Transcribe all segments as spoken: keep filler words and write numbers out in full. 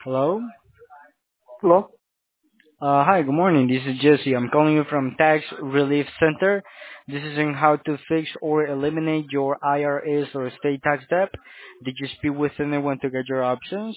Hello. Hello? Uh, hi, good morning. This is Jesse. I'm calling you from Tax Relief Center. This is in how to fix or eliminate your I R S or state tax debt. Did you speak with anyone to get your options?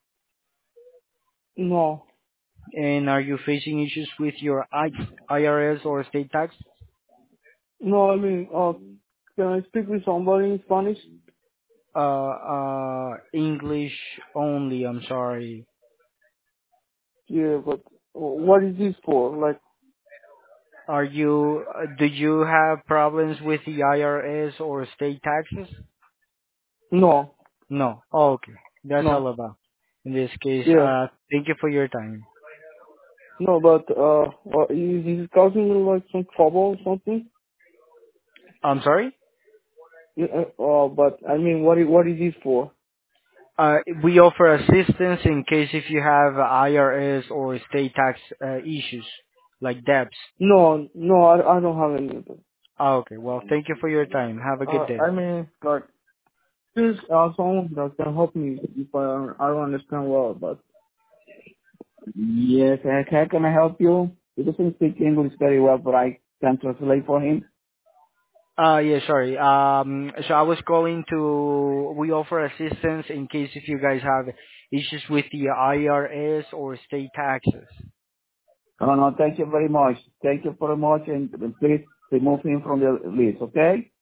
No. And are you facing issues with your I- IRS or state tax? No, I mean, uh, can I speak with somebody in Spanish? Uh, uh, English only. I'm sorry. Yeah, but what is this for? Like, Are you? Uh, do you have problems with the I R S or state taxes? no, No. Oh, okay. That's all no. about. In this case, Yeah, uh, thank you for your time. no, but, uh, what, is this causing you, like, some trouble or something? I'm sorry? Yeah, uh, uh, but, I mean, what is, what is this for? Uh, we offer assistance in case if you have I R S or state tax uh, issues, like debts. No, no, I, I don't have any of them. Ah, okay. Well, thank you for your time. Have a good Uh, day. I mean, like, please, uh, someone that can help me if I, I don't understand well, but. Yes, uh, how can I help you? He doesn't speak English very well, but I can translate for him. Uh, yeah, sorry. Um, so I was calling to, we offer assistance in case if you guys have issues with the I R S or state taxes. No, no, thank you very much. Thank you very much, and please remove him from the list, okay?